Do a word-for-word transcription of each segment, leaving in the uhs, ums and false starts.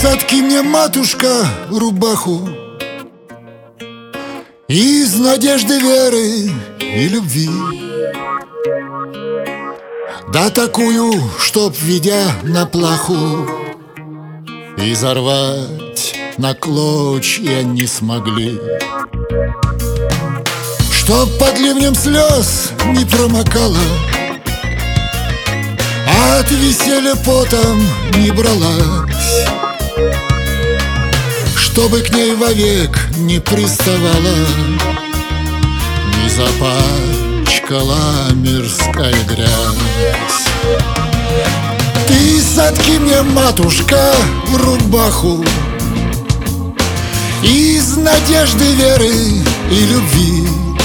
сотки мне, матушка, рубаху из надежды, веры и любви. Да такую, чтоб, ведя на плаху, изорвать на клочья не смогли. Чтоб под ливнем слез не промокала, а от веселья потом не бралась, чтобы к ней вовек не приставала, не запачкала мирская грязь. Ты сотки мне, матушка, рубаху из надежды, веры и любви,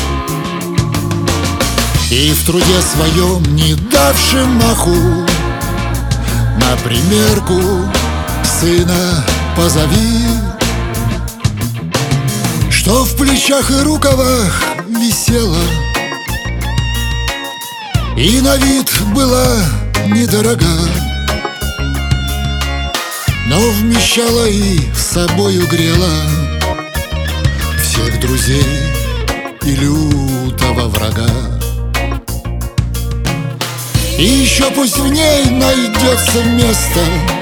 и в труде своем, не давши маху, на примерку сына позови, что в плечах и рукавах висела, и на вид была недорога, но вмещала и собою грела всех друзей и лютого врага. И еще пусть в ней найдется место,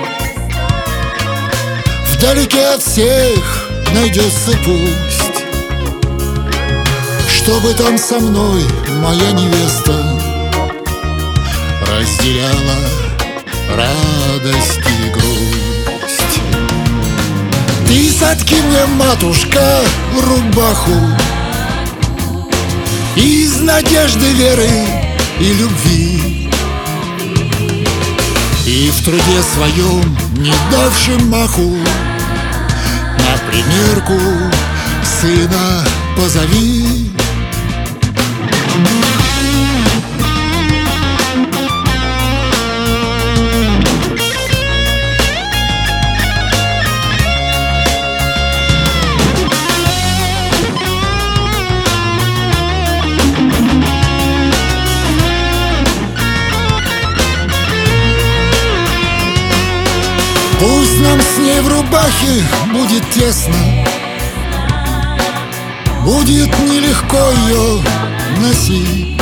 вдалеке от всех найдется пусть, чтобы там со мной моя невеста разделяла радость и грусть. Ты сотки мне, матушка, рубаху из надежды, веры и любви, и в труде своем, не давши маху, на примерку сына позови. Пусть нам с ней в рубахе будет тесно, будет нелегко ее носить.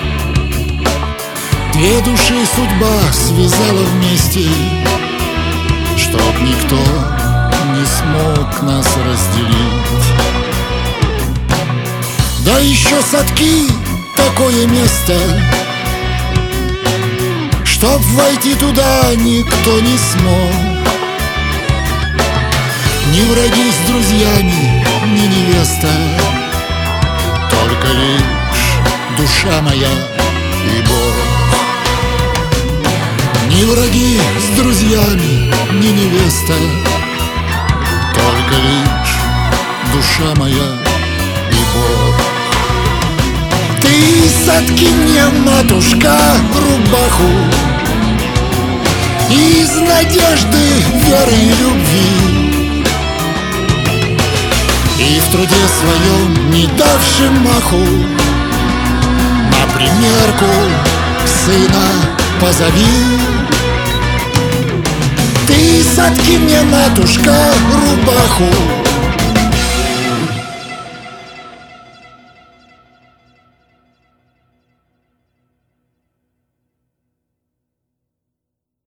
Две души судьба связала вместе, чтоб никто не смог нас разделить. Да еще сотки такое место, чтоб войти туда никто не смог. Ни враги с друзьями, ни невеста, только лишь душа моя и Бог. Ни враги с друзьями, ни невеста, только лишь душа моя и Бог. Ты сотки мне, матушка, рубаху из надежды, веры и любви, и в труде своем, не давши маху, на примерку сына позови. Ты сотки мне, матушка, рубаху